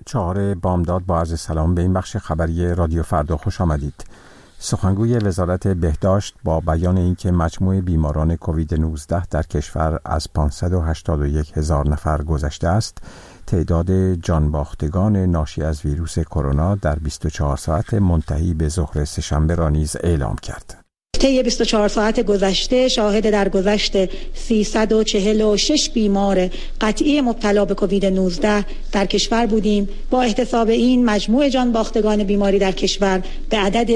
4 بامداد با عرض سلام به این بخش خبری رادیو فردا خوش آمدید. سخنگوی وزارت بهداشت با بیان اینکه مجموع بیماران کووید 19 در کشور از 581,000 نفر گذشته است، تعداد جانباختگان ناشی از ویروس کرونا در 24 ساعت منتهی به ظهر سه‌شنبه را نیز اعلام کرد. طی 24 ساعت گذشته شاهد درگذشت 346 بیمار قطعی مبتلا به کووید 19 در کشور بودیم. با احتساب این مجموع جانباختگان بیماری در کشور به عدد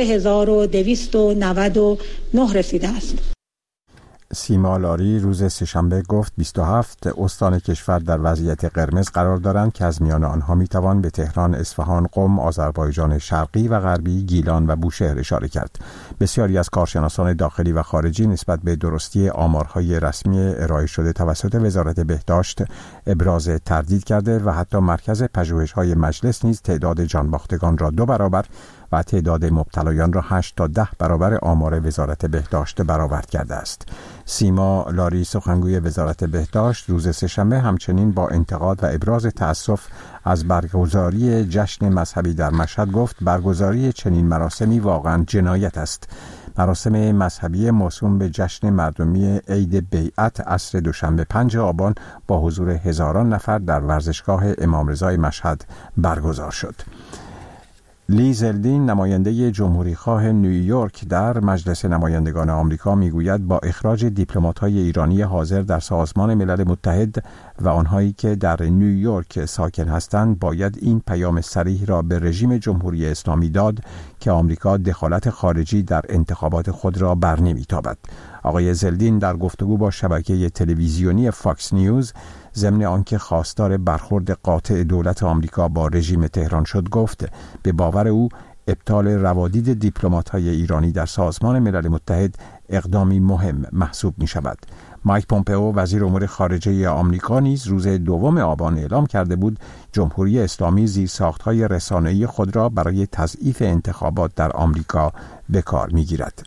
33299 رسیده است. سیما لاری روز سه‌شنبه گفت 27 استان کشور در وضعیت قرمز قرار دارند که از میان آنها میتوان به تهران، اصفهان، قم، آذربایجان شرقی و غربی، گیلان و بوشهر اشاره کرد. بسیاری از کارشناسان داخلی و خارجی نسبت به درستی آمارهای رسمی ارائه شده توسط وزارت بهداشت ابراز تردید کرده و حتی مرکز پژوهش‌های مجلس نیز تعداد جانباختگان را 2 برابر و تعداد مبتلایان را 8 تا 10 برابر آمار وزارت بهداشت برآورد کرده است. سیما لاری سخنگوی وزارت بهداشت روز سه‌شنبه همچنین با انتقاد و ابراز تأسف از برگزاری جشن مذهبی در مشهد گفت برگزاری چنین مراسمی واقعا جنایت است. مراسم مذهبی موسوم به جشن مردمی عید بیعت عصر دوشنبه 5 آبان با حضور هزاران نفر در ورزشگاه امام رضای مشهد برگزار شد. لی زلدین نماینده جمهوریخواه نیویورک در مجلس نمایندگان آمریکا میگوید با اخراج دیپلمات‌های ایرانی حاضر در سازمان ملل متحد و آنهایی که در نیویورک ساکن هستند باید این پیام صریح را به رژیم جمهوری اسلامی داد که آمریکا دخالت خارجی در انتخابات خود را برنمی‌تابد. آقای زلدین در گفتگو با شبکه تلویزیونی فاکس نیوز ضمن آنکه خواستار برخورد قاطع دولت آمریکا با رژیم تهران شد گفت به باور او ابطال روادید دیپلمات‌های ایرانی در سازمان ملل متحد اقدامی مهم محسوب می شود. مایک پومپئو وزیر امور خارجه آمریکا نیز روز 2 آبان اعلام کرده بود جمهوری اسلامی زیرساخت‌های رسانه‌ای خود را برای تضعیف انتخابات در آمریکا به کار می‌گیرد.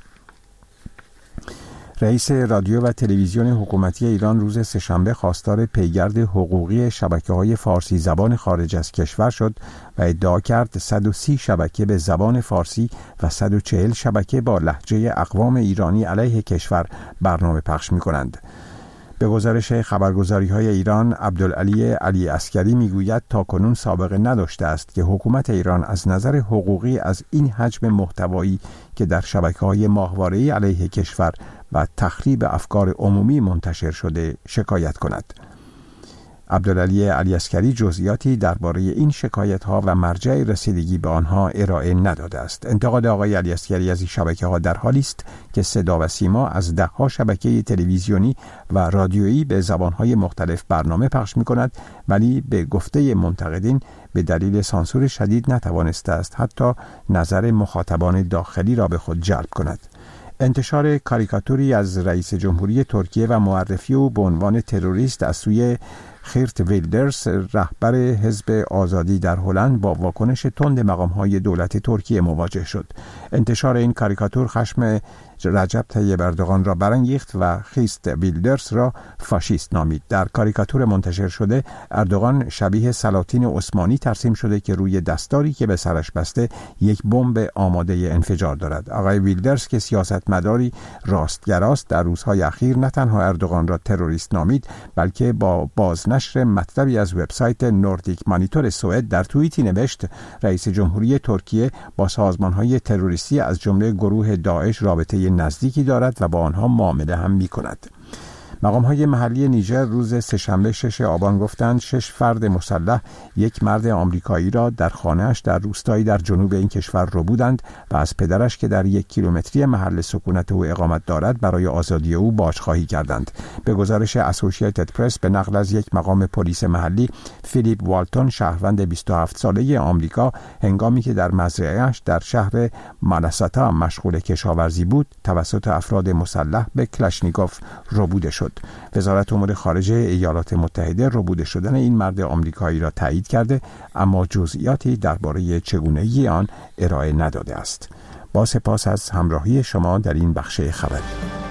رئیس رادیو و تلویزیون حکومتی ایران روز سه‌شنبه خواستار پیگرد حقوقی شبکه‌های فارسی زبان خارج از کشور شد و ادعا کرد 130 شبکه به زبان فارسی و 140 شبکه با لهجه اقوام ایرانی علیه کشور برنامه پخش می‌کنند. به گزارش خبرگزاری‌های ایران، عبدالعلی علی عسکری میگوید تاکنون سابقه نداشته است که حکومت ایران از نظر حقوقی از این حجم محتوایی که در شبکه‌های ماهواره‌ای علیه کشور و تخریب افکار عمومی منتشر شده شکایت کند. عبدالعلی علی عسکری جزئیاتی درباره این شکایت‌ها و مرجع رسیدگی به آنها ارائه نداده است. انتقاد آقای علی عسکری از این شبکه‌ها در حالی است که صدا و سیما از ده‌ها شبکه تلویزیونی و رادیویی به زبان‌های مختلف برنامه پخش می‌کند، ولی به گفته منتقدین به دلیل سانسور شدید نتوانسته است حتی نظر مخاطبان داخلی را به خود جلب کند. انتشار کاریکاتوری از رئیس جمهوری ترکیه و معرفی او به عنوان تروریست از سوی خیرت ویلدرس رهبر حزب آزادی در هلند با واکنش تند مقام‌های دولت ترکیه مواجه شد. انتشار این کاریکاتور خشم رجب طیب اردوغان را برانگیخت و خیرت ویلدرس را فاشیست نامید. در کاریکاتور منتشر شده اردوغان شبیه سلاطین عثمانی ترسیم شده که روی دستاری که به سرش بسته یک بمب آماده انفجار دارد. آقای ویلدرس که سیاستمداری راستگراست در روزهای اخیر نه تنها اردوغان را تروریست نامید بلکه با بازنشر مطلبی از وبسایت نوردیک مانیتور سوئد در توییتی نوشت رئیس جمهوری ترکیه با سازمان‌های تروریستی از جمله گروه داعش رابطه نزدیکی دارد و با آنها معامله هم می‌کند. مقام‌های محلی نیجر روز سه‌شنبه 6 آبان گفتند 6 فرد مسلح یک مرد آمریکایی را در خانه‌اش در روستایی در جنوب این کشور ربودند و از پدرش که در 1 کیلومتری محل سکونت او اقامت دارد برای آزادی او بازخواهی کردند. به گزارش اسوسییتد پرس به نقل از یک مقام پلیس محلی، فیلیپ والتون شهروند 27 ساله آمریکا هنگامی که در مزرعه‌اش در شهر ماناساتا مشغول کشاورزی بود توسط افراد مسلح به کلاشنیکوف ربوده شد. وزارت امور خارجه ایالات متحده ربوده شدن این مرد آمریکایی را تایید کرده اما جزئیاتی درباره چگونگی آن ارائه نداده است. با سپاس از همراهی شما در این بخش خبری.